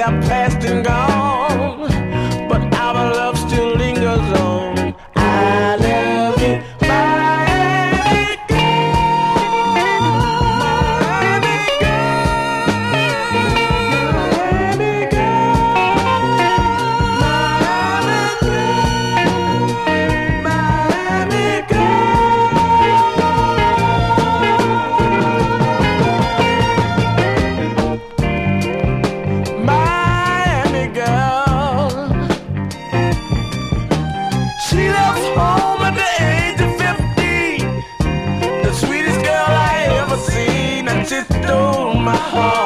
are past and gone, but our love still lingers on. I love you, Miami girl, Miami girl, Miami girl, Miami girl, Miami Miami girl. She left home at the age of 50, the sweetest girl I ever seen, and she stole my heart.